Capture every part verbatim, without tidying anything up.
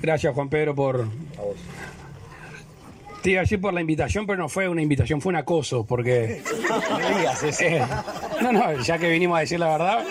Gracias, Juan Pedro, por... A vos. Te iba a decir por la invitación, pero no fue una invitación, fue un acoso, porque... No digas eso. Eh, no, no, ya que vinimos a decir la verdad,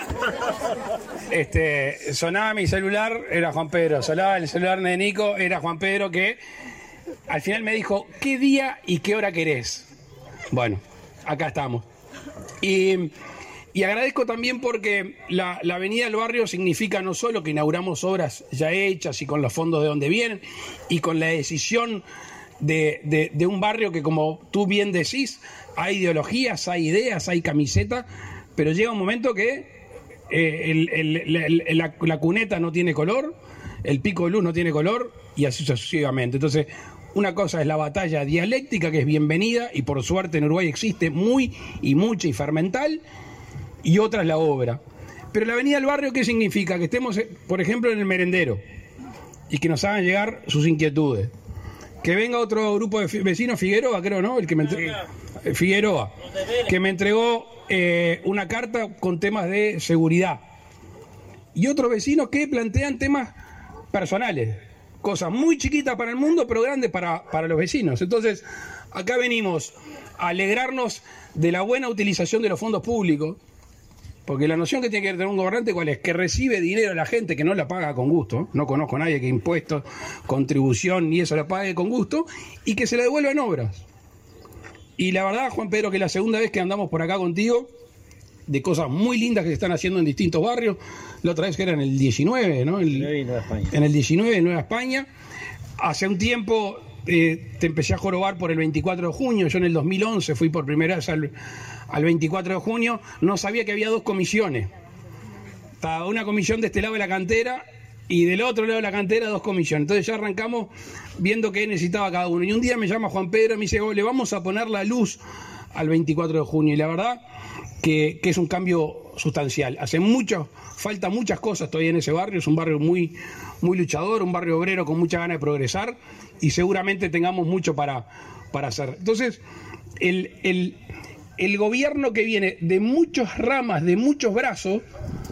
este, sonaba mi celular, era Juan Pedro, sonaba el celular de Nico, era Juan Pedro, que al final me dijo, ¿qué día y qué hora querés? Bueno, acá estamos. Y... Y agradezco también porque la, la Avenida del Barrio significa no solo que inauguramos obras ya hechas y con los fondos de donde vienen, y con la decisión de, de, de un barrio que, como tú bien decís, hay ideologías, hay ideas, hay camiseta, pero llega un momento que eh, el, el, el, el, la, la cuneta no tiene color, el pico de luz no tiene color, y así sucesivamente. Entonces, una cosa es la batalla dialéctica, que es bienvenida, y por suerte en Uruguay existe muy y mucha y fermental, y otra es la obra. Pero la Avenida del Barrio, ¿qué significa? Que estemos, por ejemplo, en el merendero y que nos hagan llegar sus inquietudes. Que venga otro grupo de vecinos, Figueroa, creo, ¿no? El que me entregó, Figueroa, que me entregó eh, una carta con temas de seguridad. Y otros vecinos que plantean temas personales, cosas muy chiquitas para el mundo, pero grandes para, para los vecinos. Entonces, acá venimos a alegrarnos de la buena utilización de los fondos públicos. Porque la noción que tiene que tener un gobernante, ¿cuál es? Que recibe dinero a la gente, que no la paga con gusto. No conozco a nadie que impuestos, contribución, y eso la pague con gusto, y que se la devuelva en obras. Y la verdad, Juan Pedro, que la segunda vez que andamos por acá contigo, de cosas muy lindas que se están haciendo en distintos barrios, la otra vez que era en el diecinueve, ¿no? El, en el diecinueve, en Nueva España. Hace un tiempo eh, te empecé a jorobar por el veinticuatro de junio, yo en el dos mil once fui por primera vez al... al veinticuatro de junio, no sabía que había dos comisiones. Estaba una comisión de este lado de la cantera y del otro lado de la cantera dos comisiones. Entonces ya arrancamos viendo qué necesitaba cada uno. Y un día me llama Juan Pedro y me dice, oh, le vamos a poner la luz al veinticuatro de junio. Y la verdad que, que es un cambio sustancial. Hace mucho, falta muchas cosas todavía en ese barrio. Es un barrio muy, muy luchador, un barrio obrero con mucha ganas de progresar, y seguramente tengamos mucho para, para hacer. Entonces, el... el El gobierno que viene de muchas ramas, de muchos brazos,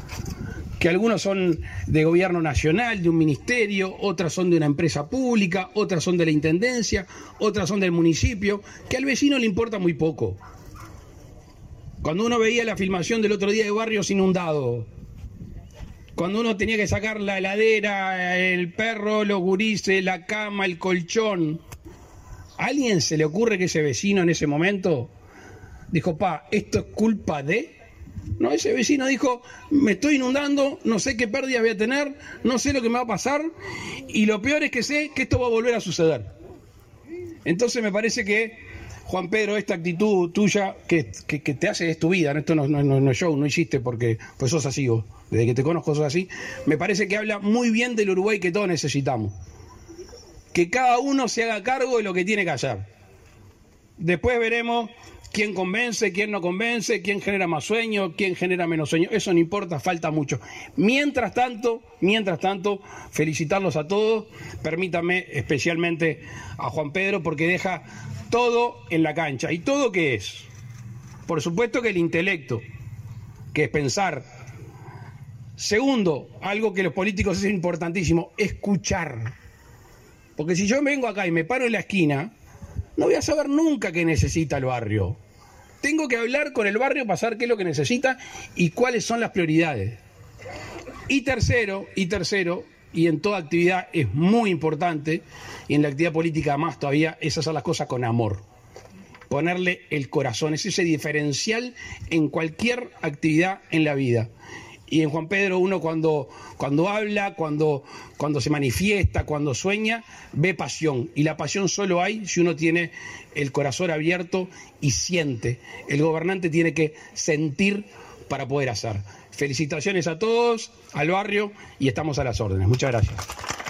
que algunos son de gobierno nacional, de un ministerio, otras son de una empresa pública, otras son de la intendencia, otras son del municipio, que al vecino le importa muy poco. Cuando uno veía la filmación del otro día de barrios inundados, cuando uno tenía que sacar la heladera, el perro, los gurises, la cama, el colchón, ¿a alguien se le ocurre que ese vecino en ese momento dijo, pa, esto es culpa de...? No, ese vecino dijo, me estoy inundando, no sé qué pérdidas voy a tener, no sé lo que me va a pasar, y lo peor es que sé que esto va a volver a suceder. Entonces me parece que, Juan Pedro, esta actitud tuya, que, que, que te hace, es tu vida, ¿no? Esto no, no, no, no es show, no hiciste porque pues sos así vos, desde que te conozco sos así, me parece que habla muy bien del Uruguay que todos necesitamos. Que cada uno se haga cargo de lo que tiene que hacer. Después veremos quién convence, quién no convence, quién genera más sueño, quién genera menos sueño. Eso no importa, falta mucho. Mientras tanto, mientras tanto, felicitarlos a todos. Permítame especialmente a Juan Pedro, porque deja todo en la cancha. ¿Y todo qué es? Por supuesto que el intelecto, que es pensar. Segundo, algo que los políticos es importantísimo, escuchar. Porque si yo vengo acá y me paro en la esquina, no voy a saber nunca qué necesita el barrio. Tengo que hablar con el barrio para saber qué es lo que necesita y cuáles son las prioridades. Y tercero, y tercero, y en toda actividad es muy importante, y en la actividad política más todavía, es hacer las cosas con amor. Ponerle el corazón, es ese diferencial en cualquier actividad en la vida. Y en Juan Pedro uno cuando, cuando habla, cuando, cuando se manifiesta, cuando sueña, ve pasión. Y la pasión solo hay si uno tiene el corazón abierto y siente. El gobernante tiene que sentir para poder hacer. Felicitaciones a todos, al barrio, y estamos a las órdenes. Muchas gracias.